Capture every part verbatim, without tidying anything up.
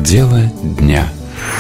Дело дня.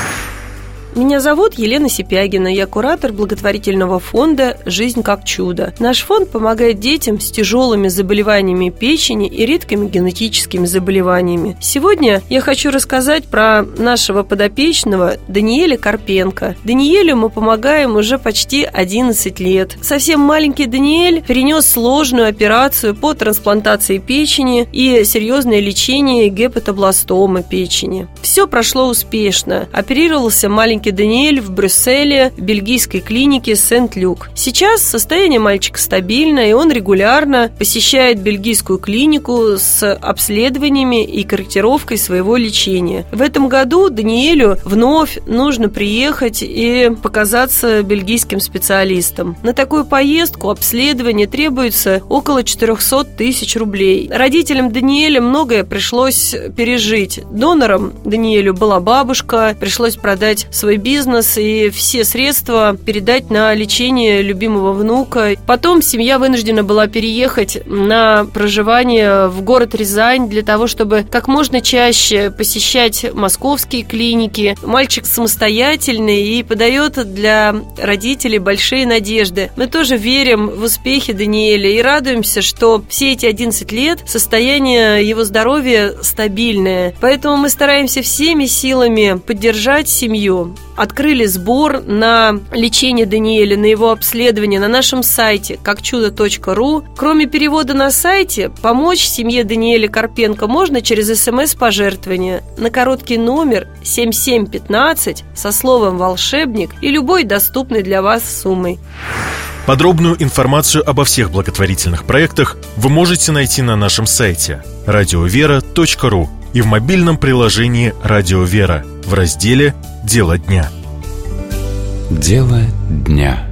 Меня зовут Елена Сипягина, я куратор благотворительного фонда «Жизнь как чудо». Наш фонд помогает детям с тяжелыми заболеваниями печени и редкими генетическими заболеваниями. Сегодня я хочу рассказать про нашего подопечного Даниэля Карпенко. Даниэлю мы помогаем уже почти одиннадцать лет. Совсем маленький Даниэль перенес сложную операцию по трансплантации печени и серьезное лечение гепатобластомы печени. Все прошло успешно. Оперировался маленький Даниэль в Брюсселе, в бельгийской клинике Сент-Люк. Сейчас состояние мальчика стабильное, и он регулярно посещает бельгийскую клинику с обследованиями и корректировкой своего лечения. В этом году Даниэлю вновь нужно приехать и показаться бельгийским специалистам. На такую поездку обследование требуется около четыреста тысяч рублей. Родителям Даниэля многое пришлось пережить. Донором Даниэлю была бабушка, пришлось продать свой бизнес и все средства передать на лечение любимого внука. Потом семья вынуждена была переехать на проживание в город Рязань для того, чтобы как можно чаще посещать московские клиники. Мальчик самостоятельный и подает для родителей большие надежды. Мы тоже верим в успехи Даниэля и радуемся, что все эти одиннадцать лет состояние его здоровья стабильное. Поэтому мы стараемся всеми силами поддержать семью. Открыли сбор на лечение Даниэля, на его обследование на нашем сайте как чудо точка ру. Кроме перевода на сайте, помочь семье Даниэля Карпенко можно через смс-пожертвование на короткий номер семь семь пятнадцать со словом «волшебник» и любой доступной для вас суммой. Подробную информацию обо всех благотворительных проектах вы можете найти на нашем сайте радио вера точка ру и в мобильном приложении «Радио Вера» в разделе «Дело дня». Дело дня.